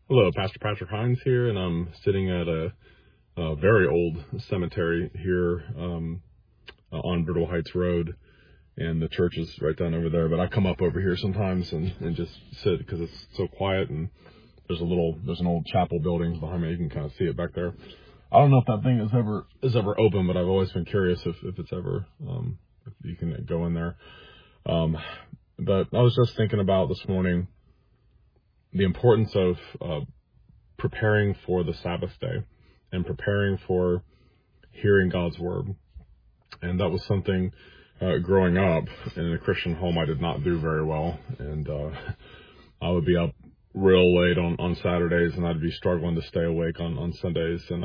Hello, Pastor Patrick Hines here, and I'm sitting at a very old cemetery here on Brittle Heights Road, and the church is right down over there. But I come up over here sometimes and just sit because it's so quiet, and there's an old chapel building behind me. You can kind of see it back there. I don't know if that thing is ever open, but I've always been curious if it's ever if you can go in there. But I was just thinking about this morning the importance of preparing for the Sabbath day and preparing for hearing God's word. And that was something growing up in a Christian home I did not do very well. And I would be up real late on Saturdays, and I'd be struggling to stay awake on Sundays. And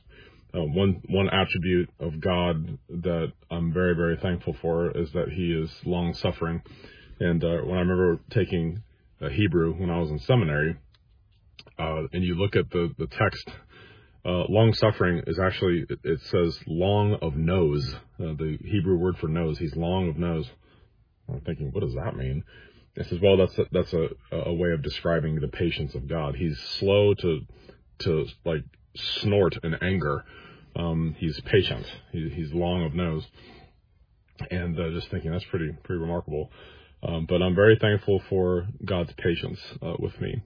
one attribute of God that I'm very, very thankful for is that He is long suffering. And when I remember taking Hebrew when I was in seminary, and you look at the text, long suffering is actually, it says long of nose, the Hebrew word for nose. He's long of nose. I'm thinking, what does that mean? It says, well, that's a way of describing the patience of God. He's slow to like snort in anger. He's patient. He's long of nose. And just thinking that's pretty remarkable. But I'm very thankful for God's patience with me.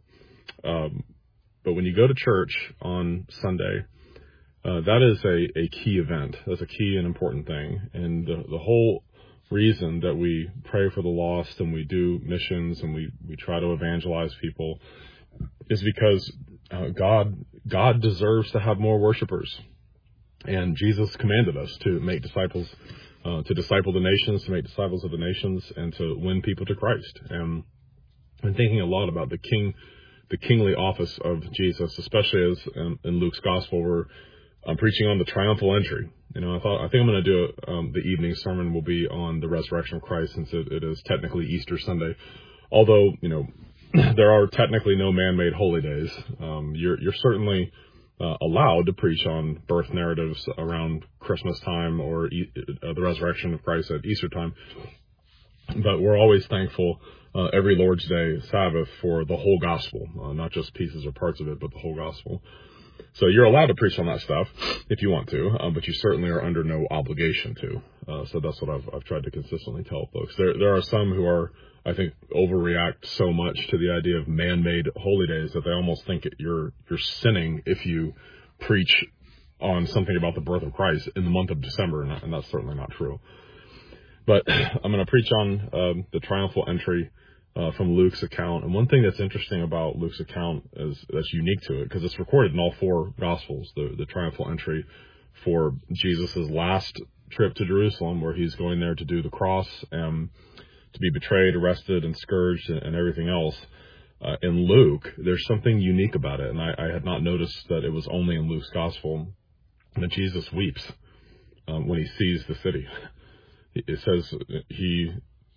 But when you go to church on Sunday, that is a key event. That's a key and important thing. And the whole reason that we pray for the lost and we do missions and we try to evangelize people is because God deserves to have more worshipers. And Jesus commanded us to make disciples, to disciple the nations, to make disciples of the nations, and to win people to Christ. And I'm thinking a lot about the kingly office of Jesus, especially as in Luke's gospel, where I'm preaching on the triumphal entry. I think I'm going to do the evening sermon will be on the resurrection of Christ, since it is technically Easter Sunday. Although, there are technically no man-made holy days. You're certainly allowed to preach on birth narratives around Christmas time or the resurrection of Christ at Easter time. But we're always thankful every Lord's Day, Sabbath, for the whole gospel, not just pieces or parts of it, but the whole gospel. So you're allowed to preach on that stuff if you want to, but you certainly are under no obligation to. So that's what I've tried to consistently tell folks. There are some who are, I think, overreact so much to the idea of man-made holy days that they almost think you're sinning if you preach on something about the birth of Christ in the month of December, and that's certainly not true. But I'm going to preach on the triumphal entry from Luke's account. And one thing that's interesting about Luke's account that's unique to it, because it's recorded in all four Gospels, the triumphal entry for Jesus' last trip to Jerusalem, where he's going there to do the cross and to be betrayed, arrested, and scourged, and everything else. In Luke, there's something unique about it, and I had not noticed that it was only in Luke's Gospel, that Jesus weeps when he sees the city. It says he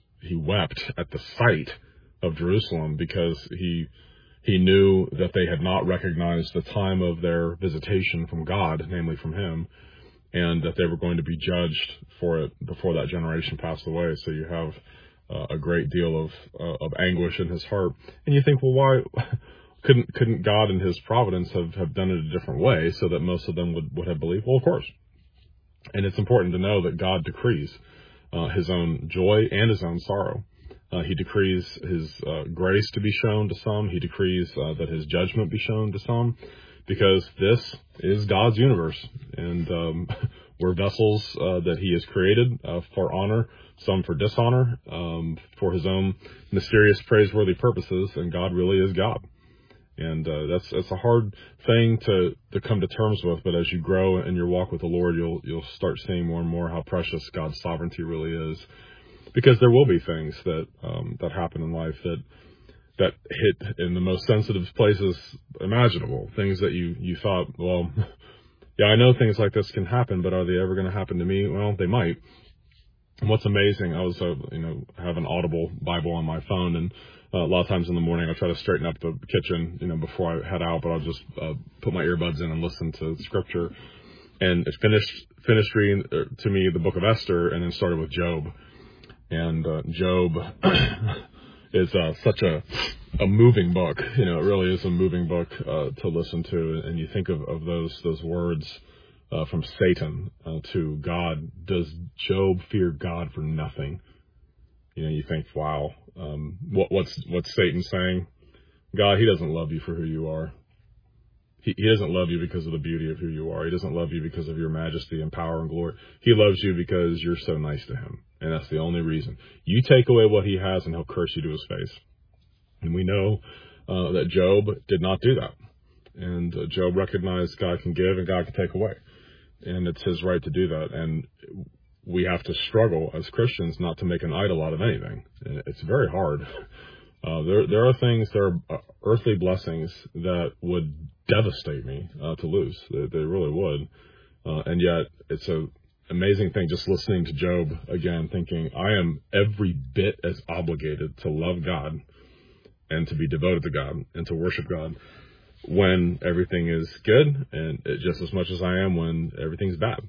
wept at the sight of Jerusalem because he knew that they had not recognized the time of their visitation from God, namely from him, and that they were going to be judged for it before that generation passed away. So you have a great deal of anguish in his heart. And you think, well, why couldn't God in his providence have done it a different way so that most of them would have believed? Well, of course. And it's important to know that God decrees his own joy and his own sorrow. He decrees his grace to be shown to some. He decrees that his judgment be shown to some, because this is God's universe, and we're vessels that he has created for honor, some for dishonor, for his own mysterious, praiseworthy purposes, and God really is God. And that's a hard thing to come to terms with, but as you grow in your walk with the Lord, you'll start seeing more and more how precious God's sovereignty really is. Because there will be things that happen in life that hit in the most sensitive places imaginable. Things that you thought, well, yeah, I know things like this can happen, but are they ever going to happen to me? Well, they might. And what's amazing, I was have an Audible Bible on my phone, and a lot of times in the morning I try to straighten up the kitchen, before I head out, but I'll just put my earbuds in and listen to Scripture. And it finished reading to me the book of Esther, and then started with Job. And Job is such a a moving book. It really is a moving book to listen to. And you think of those words from Satan to God. Does Job fear God for nothing? You think, wow, what's Satan saying? God, he doesn't love you for who you are. He doesn't love you because of the beauty of who you are. He doesn't love you because of your majesty and power and glory. He loves you because you're so nice to him. And that's the only reason. You take away what he has and he'll curse you to his face. And we know that Job did not do that. And Job recognized God can give and God can take away. And it's his right to do that. And we have to struggle as Christians not to make an idol out of anything. It's very hard. There are things, there are earthly blessings that would devastate me to lose. They really would. And yet it's an amazing thing just listening to Job again, thinking I am every bit as obligated to love God and to be devoted to God and to worship God when everything is good, and just as much as I am when everything's bad.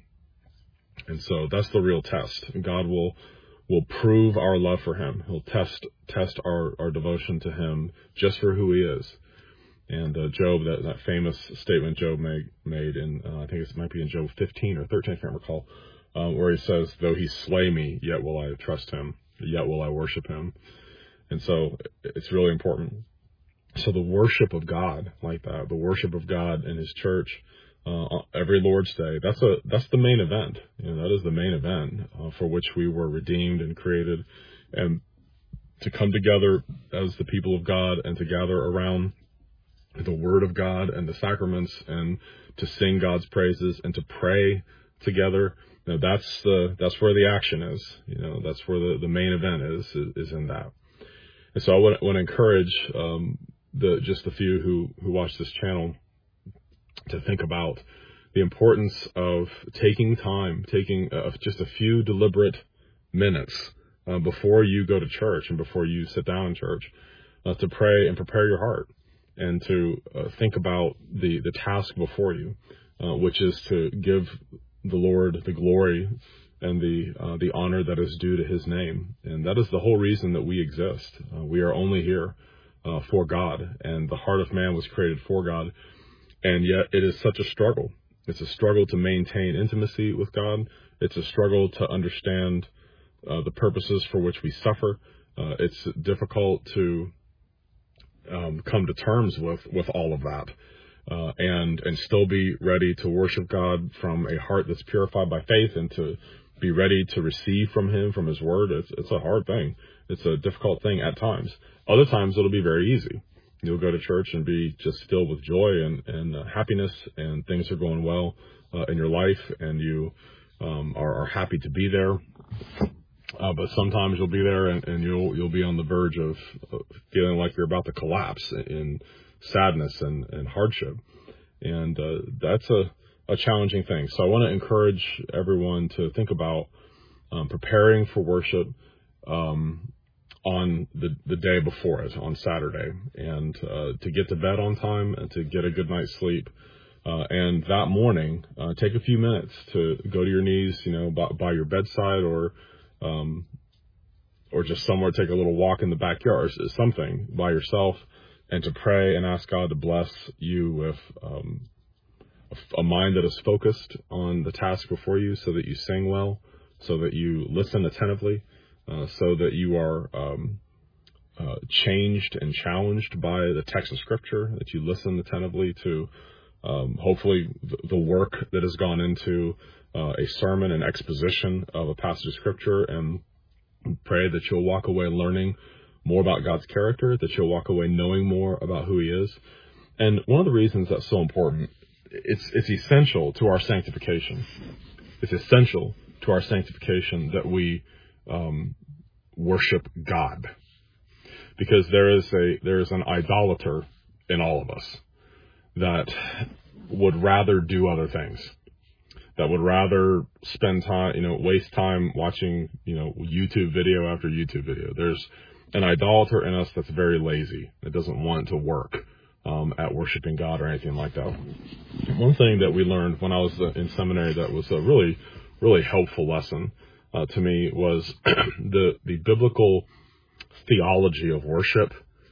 And so that's the real test. God will prove our love for him. He'll test our devotion to him just for who he is. And Job, that famous statement Job made in, I think it might be in Job 15 or 13, I can't recall, where he says, though he slay me, yet will I trust him, yet will I worship him. And so it's really important. So the worship of God like that, the worship of God in his church, every Lord's Day, that's the main event. That is the main event for which we were redeemed and created, and to come together as the people of God and to gather around the Word of God and the sacraments and to sing God's praises and to pray together. That's where the action is. That's where the main event is in that. And so I want to encourage just the few who watch this channel to think about the importance of taking just a few deliberate minutes before you go to church and before you sit down in church to pray and prepare your heart and to think about the task before you, which is to give the Lord the glory and the honor that is due to his name. And that is the whole reason that we exist. We are only here for God, and the heart of man was created for God. And yet it is such a struggle. It's a struggle to maintain intimacy with God. It's a struggle to understand the purposes for which we suffer. It's difficult to come to terms with all of that and still be ready to worship God from a heart that's purified by faith and to be ready to receive from him, from his word. It's a hard thing. It's a difficult thing at times. Other times it'll be very easy. You'll go to church and be just filled with joy and happiness, and things are going well in your life, and you are happy to be there. But sometimes you'll be there and you'll be on the verge of feeling like you're about to collapse in sadness and hardship. And that's a challenging thing. So I want to encourage everyone to think about preparing for worship on the day before it, on Saturday, and to get to bed on time and to get a good night's sleep. And that morning, take a few minutes to go to your knees, by your bedside or just somewhere, take a little walk in the backyard, something by yourself, and to pray and ask God to bless you with a mind that is focused on the task before you, so that you sing well, so that you listen attentively, so that you are changed and challenged by the text of Scripture, that you listen attentively to hopefully the work that has gone into a sermon and exposition of a passage of Scripture, and pray that you'll walk away learning more about God's character, that you'll walk away knowing more about who he is. And one of the reasons that's so important, it's essential to our sanctification. It's essential to our sanctification that we worship God, because there is an idolater in all of us that would rather do other things, that would rather spend time, waste time watching, YouTube video after YouTube video. There's an idolater in us that's very lazy, that doesn't want to work at worshiping God or anything like that. One thing that we learned when I was in seminary that was a really, really helpful lesson to me was the biblical theology of worship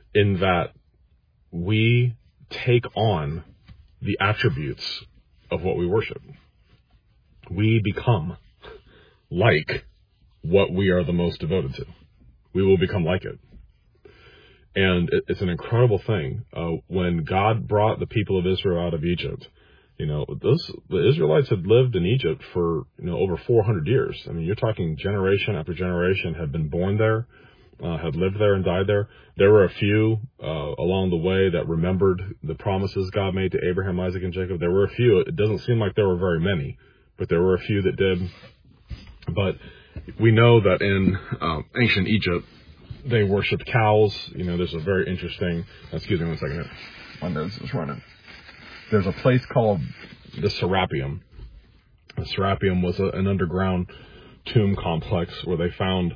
in that we take on the attributes of what we worship. We become like what we are the most devoted to. We will become like it. And it's an incredible thing. When God brought the people of Israel out of Egypt, the Israelites had lived in Egypt for, over 400 years. I mean, you're talking generation after generation had been born there, had lived there and died there. There were a few along the way that remembered the promises God made to Abraham, Isaac, and Jacob. There were a few. It doesn't seem like there were very many, but there were a few that did. But we know that in ancient Egypt, they worshipped cows. There's a very interesting... Excuse me one second here. My nose is running. There's a place called the Serapeum. The Serapeum was an underground tomb complex where they found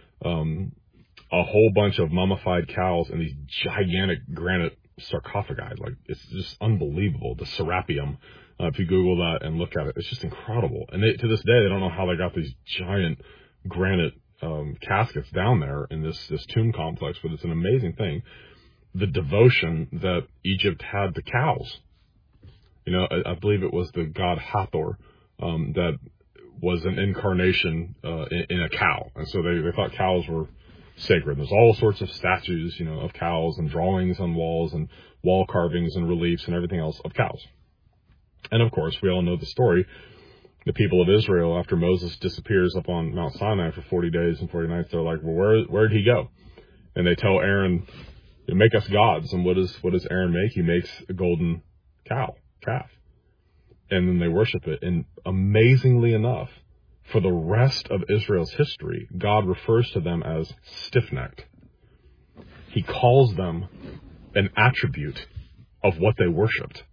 a whole bunch of mummified cows in these gigantic granite sarcophagi. Like, it's just unbelievable. The Serapeum. If you Google that and look at it, it's just incredible. And to this day, they don't know how they got these giant granite caskets down there in this tomb complex, but it's an amazing thing. The devotion that Egypt had to cows. I believe it was the god Hathor that was an incarnation in a cow. And so they thought cows were sacred. There's all sorts of statues, of cows and drawings on walls and wall carvings and reliefs and everything else of cows. And of course, we all know the story. The people of Israel, after Moses disappears up on Mount Sinai for 40 days and 40 nights, they're like, well, where did he go? And they tell Aaron, make us gods. And what does Aaron make? He makes a golden calf. And then they worship it. And amazingly enough, for the rest of Israel's history, God refers to them as stiff-necked. He calls them an attribute of what they worshipped.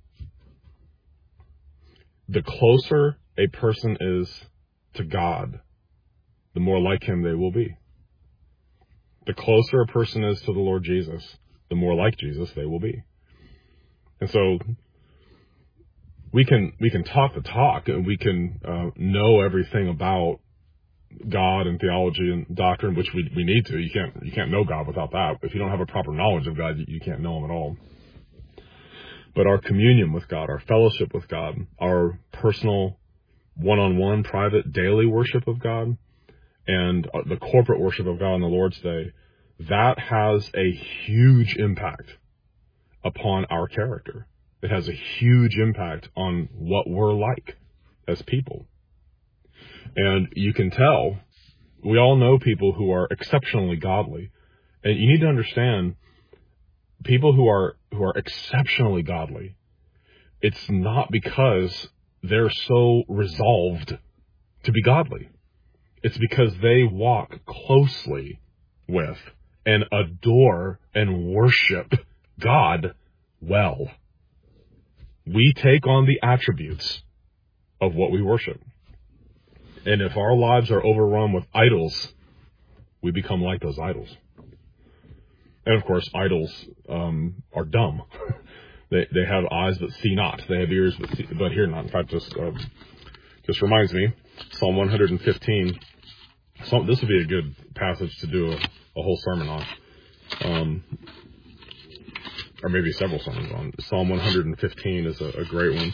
The closer a person is to God, the more like him they will be. The closer a person is to the Lord Jesus, the more like Jesus they will be. And so we can talk the talk, and we can know everything about God and theology and doctrine, which we need to. You can't know God without that. If you don't have a proper knowledge of God, you can't know him at all. But our communion with God, our fellowship with God, our personal one-on-one, private, daily worship of God, and the corporate worship of God on the Lord's Day, that has a huge impact upon our character. It has a huge impact on what we're like as people. And you can tell, we all know people who are exceptionally godly. And you need to understand, people who are exceptionally godly, it's not because they're so resolved to be godly. It's because they walk closely with and adore and worship God well. We take on the attributes of what we worship. And if our lives are overrun with idols, we become like those idols. And of course, idols are dumb. They have eyes that see not. They have ears but hear not. In fact, just reminds me, Psalm 115. This would be a good passage to do a whole sermon on. Or maybe several sermons on. Psalm 115 is a great one.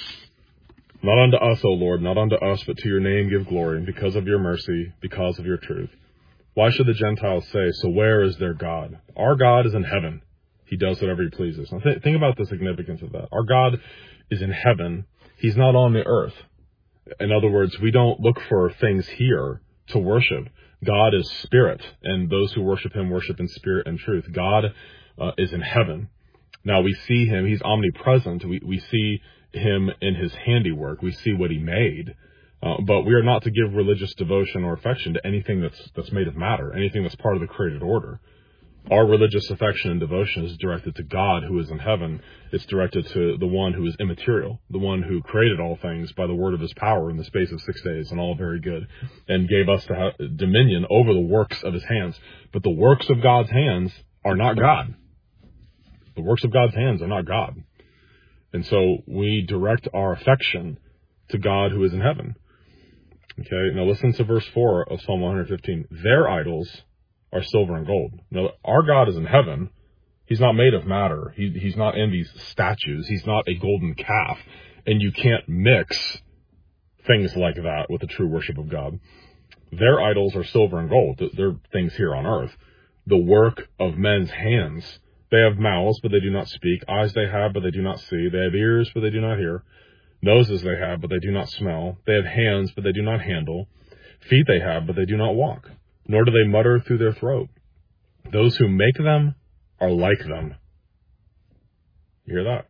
Not unto us, O Lord, not unto us, but to your name give glory, because of your mercy, because of your truth. Why should the Gentiles say, so where is their God? Our God is in heaven. He does whatever he pleases. Now think about the significance of that. Our God is in heaven. He's not on the earth. In other words, we don't look for things here to worship. God is spirit, and those who worship him worship in spirit and truth. God is in heaven. Now we see him. He's omnipresent. We see him in his handiwork. We see what he made. But we are not to give religious devotion or affection to anything that's made of matter, anything that's part of the created order. Our religious affection and devotion is directed to God who is in heaven. It's directed to the one who is immaterial, the one who created all things by the word of his power in the space of 6 days, and all very good, and gave us to have dominion over the works of his hands. But the works of God's hands are not God. The works of God's hands are not God. And so we direct our affection to God who is in heaven. Okay, now listen to verse 4 of Psalm 115. Their idols are silver and gold. Now, our God is in heaven, He's not made of matter. He's not in these statues. He's not a golden calf. And you can't mix things like that with the true worship of God. Their idols are silver and gold. They're things here on earth. The work of men's hands. They have mouths, but they do not speak. Eyes they have, but they do not see. They have ears, but they do not hear. Noses they have, but they do not smell. They have hands, but they do not handle. Feet they have, but they do not walk. Nor do they mutter through their throat. Those who make them are like them. You hear that?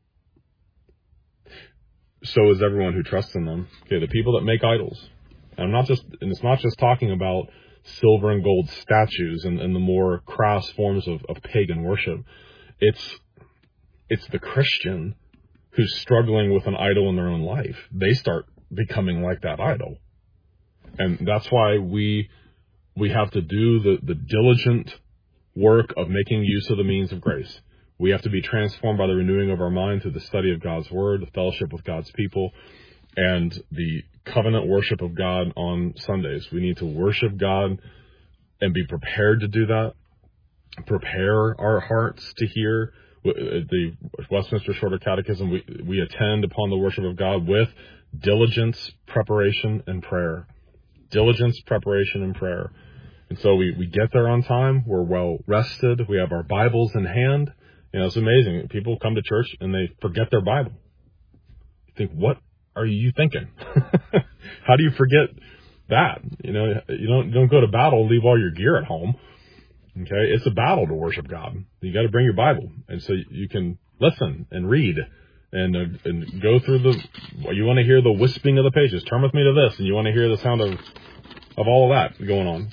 So is everyone who trusts in them. Okay, the people that make idols. And it's not just talking about silver and gold statues and the more crass forms of pagan worship. It's the Christian who's struggling with an idol in their own life. They start becoming like that idol. And that's why we have to do the diligent work of making use of the means of grace. We have to be transformed by the renewing of our mind through the study of God's Word, the fellowship with God's people, and the covenant worship of God on Sundays. We need to worship God and be prepared to do that. Prepare our hearts to hear. The Westminster Shorter Catechism, we attend upon the worship of God with diligence, preparation, and prayer. Diligence, preparation, and prayer. And so we get there on time. We're well rested. We have our Bibles in hand. It's amazing. People come to church and they forget their Bible. You think, what are you thinking? How do you forget that? You don't go to battle, leave all your gear at home. Okay, it's a battle to worship God. You got to bring your Bible, and so you can listen and read and go through you want to hear the wisping of the pages. Turn with me to this, and you want to hear the sound of all of that going on.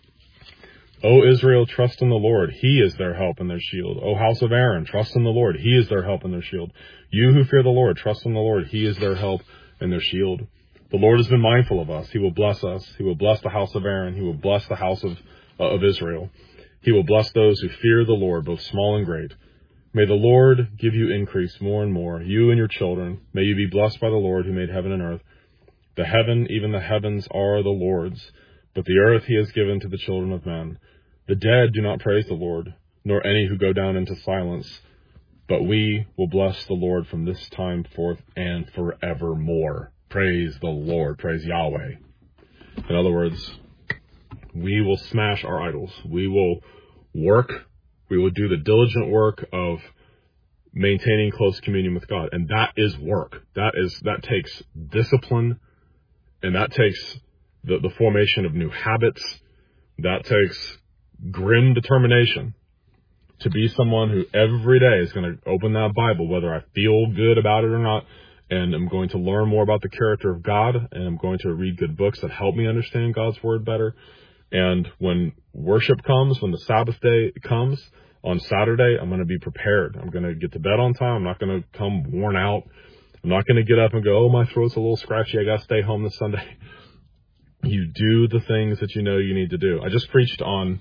O Israel, trust in the Lord. He is their help and their shield. O house of Aaron, trust in the Lord. He is their help and their shield. You who fear the Lord, trust in the Lord. He is their help and their shield. The Lord has been mindful of us. He will bless us. He will bless the house of Aaron. He will bless the house of Israel. He will bless those who fear the Lord, both small and great. May the Lord give you increase more and more, you and your children. May you be blessed by the Lord who made heaven and earth. The heaven, even the heavens, are the Lord's, but the earth he has given to the children of men. The dead do not praise the Lord, nor any who go down into silence. But we will bless the Lord from this time forth and forevermore. Praise the Lord. Praise Yahweh. In other words, we will smash our idols. We will work. We will do the diligent work of maintaining close communion with God. And that is work. That takes discipline, and that takes the formation of new habits. That takes grim determination to be someone who every day is going to open that Bible, whether I feel good about it or not, and I'm going to learn more about the character of God, and I'm going to read good books that help me understand God's Word better. And when worship comes, when the Sabbath day comes on Saturday, I'm going to be prepared. I'm going to get to bed on time. I'm not going to come worn out. I'm not going to get up and go, oh, my throat's a little scratchy. I got to stay home this Sunday. You do the things that you know you need to do. I just preached on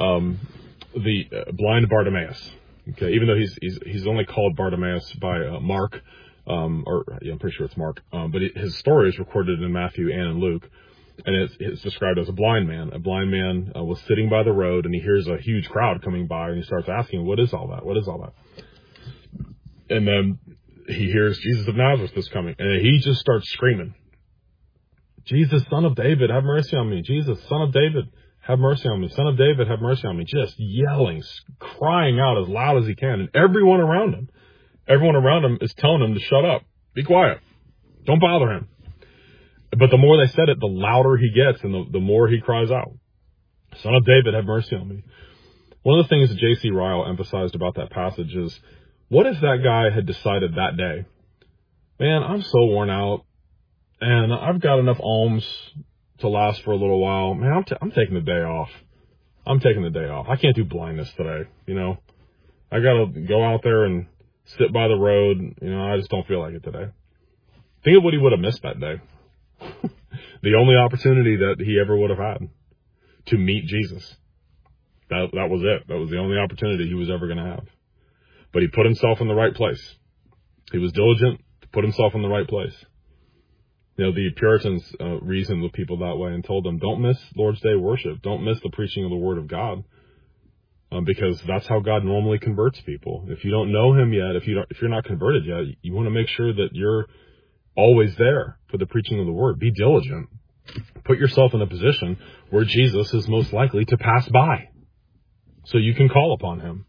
the blind Bartimaeus. Okay, even though he's only called Bartimaeus by Mark, I'm pretty sure it's Mark. But his story is recorded in Matthew and in Luke, and it's described as a blind man. A blind man was sitting by the road, and he hears a huge crowd coming by, and he starts asking, "What is all that? What is all that?" And then he hears Jesus of Nazareth is coming, and he just starts screaming, "Jesus, Son of David, have mercy on me! Jesus, Son of David, have mercy on me! Son of David, have mercy on me!" Just yelling, crying out as loud as he can. And everyone around him is telling him to shut up, be quiet, don't bother him. But the more they said it, the louder he gets, and the more he cries out, "Son of David, have mercy on me." One of the things that J.C. Ryle emphasized about that passage is, what if that guy had decided that day, man, I'm so worn out, and I've got enough alms to last for a little while. Man, I'm taking the day off. I'm taking the day off. I can't do blindness today. I got to go out there and sit by the road. I just don't feel like it today. Think of what he would have missed that day. The only opportunity that he ever would have had to meet Jesus. That was it. That was the only opportunity he was ever going to have. But he put himself in the right place. He was diligent to put himself in the right place. The Puritans reasoned with people that way and told them, don't miss Lord's Day worship. Don't miss the preaching of the Word of God. because that's how God normally converts people. If you don't know him yet, if you're not converted yet, you want to make sure that you're always there for the preaching of the word. Be diligent. Put yourself in a position where Jesus is most likely to pass by, so you can call upon him.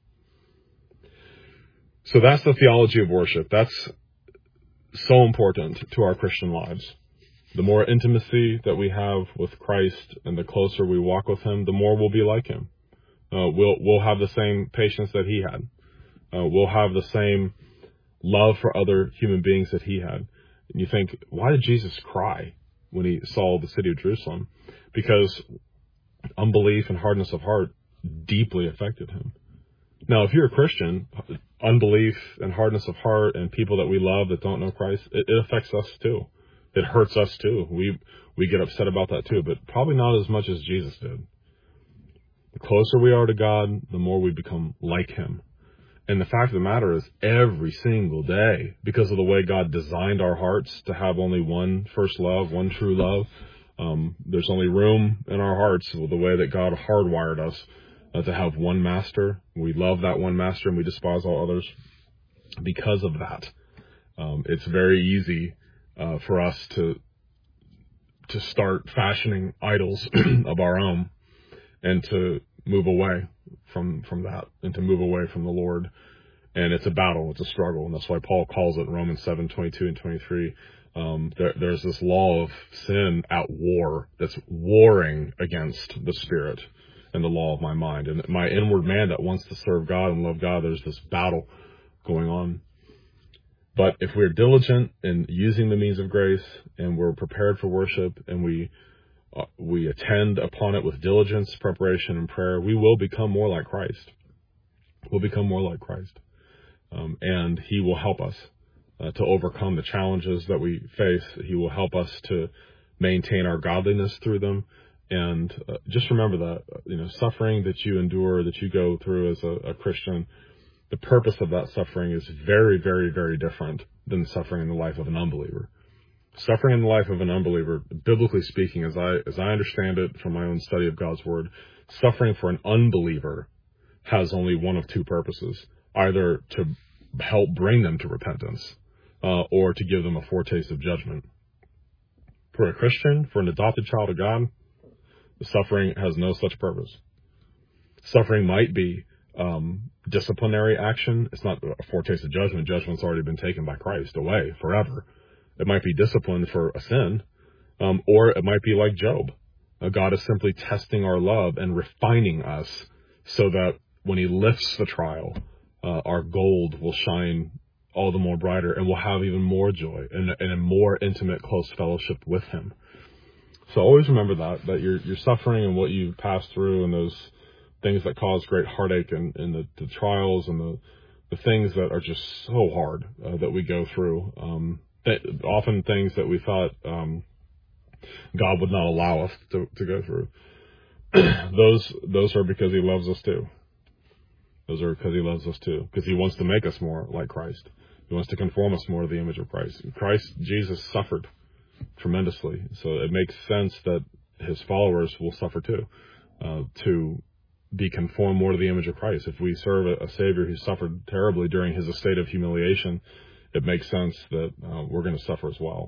So that's the theology of worship. That's so important to our Christian lives. The more intimacy that we have with Christ and the closer we walk with him, the more we'll be like him. We'll have the same patience that he had. We'll have the same love for other human beings that he had. And you think, why did Jesus cry when he saw the city of Jerusalem? Because unbelief and hardness of heart deeply affected him. Now, if you're a Christian, unbelief and hardness of heart and people that we love that don't know Christ, it affects us too. It hurts us too. We get upset about that too, but probably not as much as Jesus did. The closer we are to God, the more we become like him. And the fact of the matter is, every single day, because of the way God designed our hearts to have only one first love, one true love, there's only room in our hearts with the way that God hardwired us to have one master. We love that one master and we despise all others because of that. It's very easy for us to start fashioning idols of our own and to move away from that and to move away from the Lord. And it's a battle, it's a struggle. And that's why Paul calls it Romans 7:22 and 23. There's this law of sin at war that's warring against the spirit and the law of my mind. And my inward man that wants to serve God and love God, there's this battle going on. But if we're diligent in using the means of grace and we're prepared for worship and we attend upon it with diligence, preparation, and prayer, we will become more like Christ. We'll become more like Christ. And he will help us to overcome the challenges that we face. He will help us to maintain our godliness through them. And just remember that, suffering that you endure, that you go through as a Christian, the purpose of that suffering is very, very, very different than suffering in the life of an unbeliever. Suffering in the life of an unbeliever, biblically speaking, as I understand it from my own study of God's word, suffering for an unbeliever has only one of two purposes: either to help bring them to repentance, or to give them a foretaste of judgment. For a Christian, for an adopted child of God, the suffering has no such purpose. Suffering might be disciplinary action. It's not a foretaste of judgment. Judgment's already been taken by Christ away forever. It might be discipline for a sin, or it might be like Job. God is simply testing our love and refining us so that when he lifts the trial, our gold will shine all the more brighter and we'll have even more joy and a more intimate, close fellowship with him. So always remember that your suffering and what you pass through and those things that cause great heartache and the trials and the things that are just so hard that we go through, often things that we thought God would not allow us to go through. Those are because he loves us too. Those are because he loves us too. Because he wants to make us more like Christ. He wants to conform us more to the image of Christ. Jesus suffered tremendously. So it makes sense that his followers will suffer too, to be conformed more to the image of Christ. If we serve a Savior who suffered terribly during his estate of humiliation, it makes sense that we're going to suffer as well.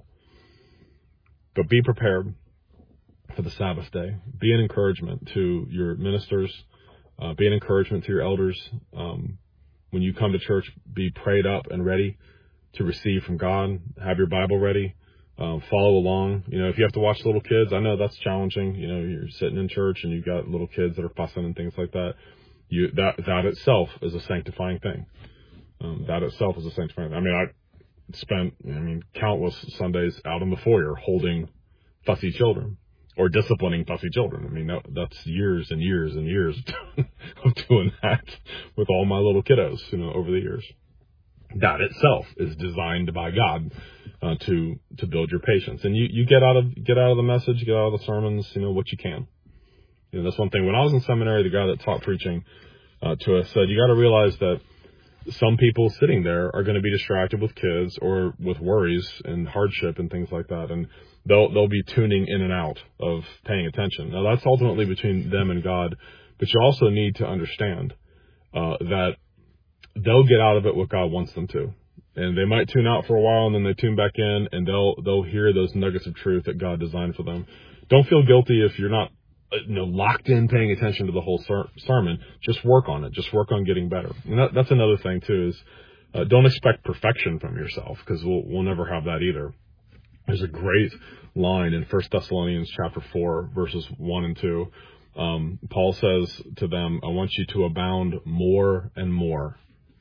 But be prepared for the Sabbath day. Be an encouragement to your ministers. Be an encouragement to your elders. When you come to church, be prayed up and ready to receive from God. Have your Bible ready. Follow along. If you have to watch little kids, I know that's challenging. You're sitting in church and you've got little kids that are fussing and things like that. That itself is a sanctifying thing. That itself is a sanctifying thing. I spent countless Sundays out in the foyer holding fussy children or disciplining fussy children. That's years and years and years of doing that with all my little kiddos, over the years. That itself is designed by God to build your patience. And you get out of the message, get out of the sermons, what you can. That's one thing. When I was in seminary, the guy that taught preaching to us said, you got to realize that some people sitting there are going to be distracted with kids or with worries and hardship and things like that. And they'll be tuning in and out of paying attention. Now that's ultimately between them and God. But you also need to understand that they'll get out of it what God wants them to. And they might tune out for a while, and then they tune back in, and they'll hear those nuggets of truth that God designed for them. Don't feel guilty if you're not locked in paying attention to the whole sermon. Just work on it. Just work on getting better. And that's another thing too, is don't expect perfection from yourself, because we'll never have that either. There's a great line in 1 Thessalonians chapter 4, verses 1 and 2. Paul says to them, I want you to abound more and more.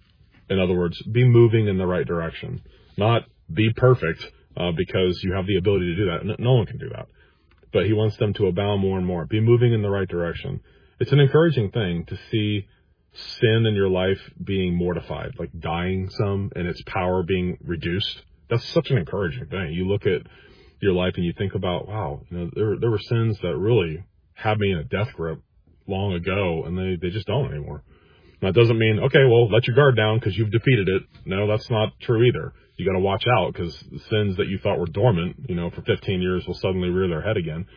In other words, be moving in the right direction. Not be perfect because you have the ability to do that. No one can do that. But he wants them to abound more and more. Be moving in the right direction. It's an encouraging thing to see sin in your life being mortified, like dying some and its power being reduced. That's such an encouraging thing. You look at your life and you think about, wow, there were sins that really had me in a death grip long ago, and they just don't anymore. That doesn't mean, okay, well, let your guard down because you've defeated it. No, that's not true either. You got to watch out, because the sins that you thought were dormant, for 15 years will suddenly rear their head again.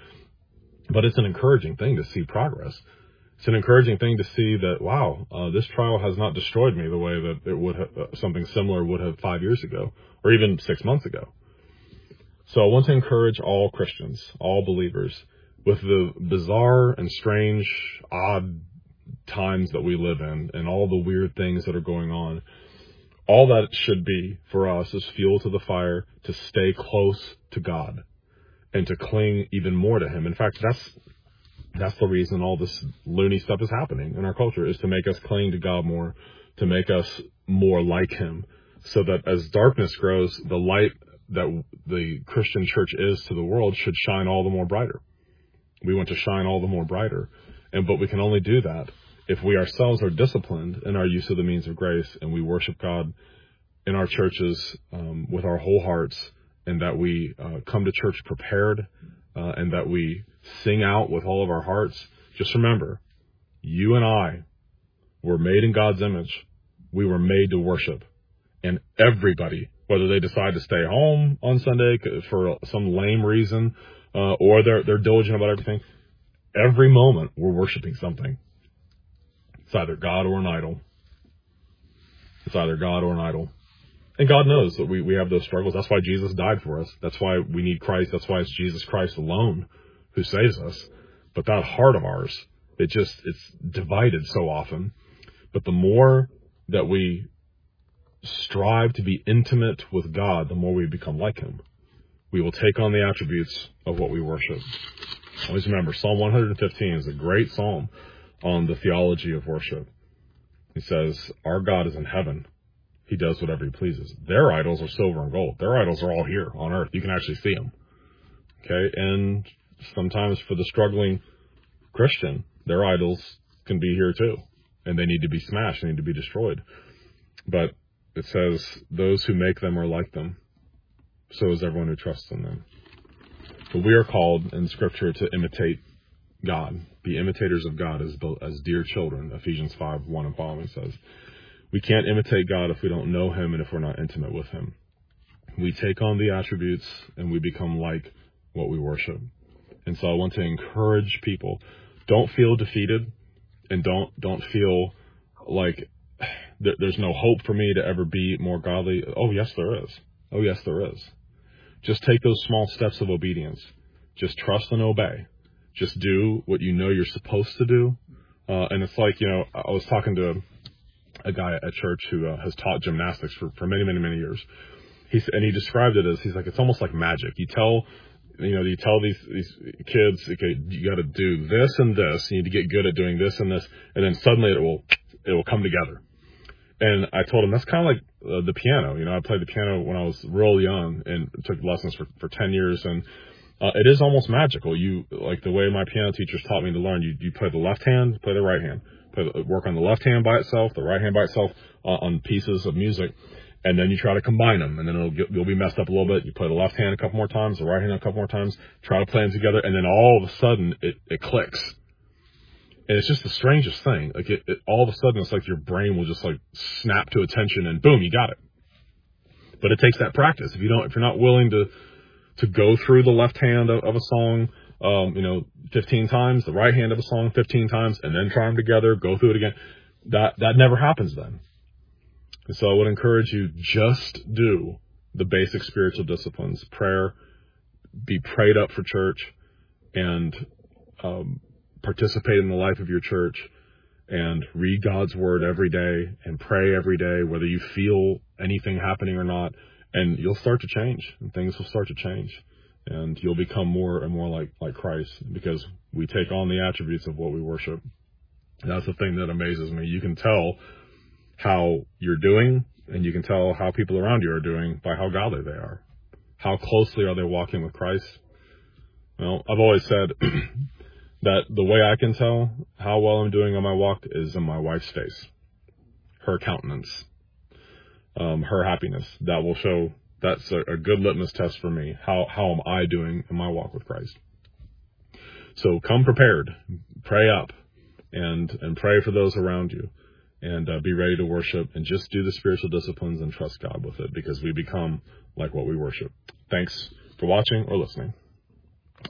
But it's an encouraging thing to see progress. It's an encouraging thing to see that, wow, this trial has not destroyed me the way that it would have, something similar would have 5 years ago, or even 6 months ago. So I want to encourage all Christians, all believers, with the bizarre and strange, odd times that we live in and all the weird things that are going on. All that should be for us is fuel to the fire to stay close to God and to cling even more to Him. In fact, that's the reason all this loony stuff is happening in our culture, is to make us cling to God more, to make us more like Him, so that as darkness grows, the light that the Christian church is to the world should shine all the more brighter. We want to shine all the more brighter. But we can only do that if we ourselves are disciplined in our use of the means of grace, and we worship God in our churches with our whole hearts, and that we come to church prepared, and that we sing out with all of our hearts. Just remember, you and I were made in God's image. We were made to worship. And everybody, whether they decide to stay home on Sunday for some lame reason, or they're diligent about everything, every moment we're worshiping something. It's either God or an idol. It's either God or an idol. And God knows that we have those struggles. That's why Jesus died for us. That's why we need Christ. That's why it's Jesus Christ alone who saves us. But that heart of ours, it's divided so often. But the more that we strive to be intimate with God, the more we become like Him. We will take on the attributes of what we worship. Always remember, Psalm 115 is a great psalm on the theology of worship. He says, our God is in heaven. He does whatever He pleases. Their idols are silver and gold. Their idols are all here on earth. You can actually see them. Okay? And sometimes for the struggling Christian, their idols can be here too. And they need to be smashed. They need to be destroyed. But it says, those who make them are like them. So is everyone who trusts in them. But we are called in Scripture to imitate God, be imitators of God as dear children. Ephesians 5:1 and following says, we can't imitate God if we don't know Him and if we're not intimate with Him. We take on the attributes and we become like what we worship. And so I want to encourage people, don't feel defeated, and don't feel like there's no hope for me to ever be more godly. Oh, yes, there is. Oh, yes, there is. Just take those small steps of obedience. Just trust and obey. Just do what you know you're supposed to do. And it's like, I was talking to a guy at church who has taught gymnastics for many, many, many years. He described it as, he's like, it's almost like magic. You tell these kids, okay, you got to do this and this. You need to get good at doing this and this. And then suddenly it will come together. And I told him that's kind of like the piano. I played the piano when I was real young and took lessons for 10 years. And it is almost magical. Like the way my piano teachers taught me to learn, you play the left hand, play the right hand. Work on the left hand by itself, the right hand by itself on pieces of music. And then you try to combine them, and then you'll be messed up a little bit. You play the left hand a couple more times, the right hand a couple more times, try to play them together, and then all of a sudden it clicks. And it's just the strangest thing. Like all of a sudden it's like your brain will just like snap to attention, and boom, you got it. But it takes that practice. If you're not willing to go through the left hand of a song, 15 times, the right hand of a song 15 times, and then try them together, go through it again. That never happens then. And so I would encourage you, just do the basic spiritual disciplines: prayer, be prayed up for church, and participate in the life of your church, and read God's word every day and pray every day, whether you feel anything happening or not, and you'll start to change, and things will start to change, and you'll become more and more like Christ, because we take on the attributes of what we worship. And that's the thing that amazes me. You can tell how you're doing, and you can tell how people around you are doing by how godly they are. How closely are they walking with Christ? Well, I've always said that the way I can tell how well I'm doing on my walk is in my wife's face, her countenance, her happiness. That will show. That's a good litmus test for me. How am I doing in my walk with Christ? So come prepared, pray up, and pray for those around you, and be ready to worship, and just do the spiritual disciplines and trust God with it, because we become like what we worship. Thanks for watching or listening.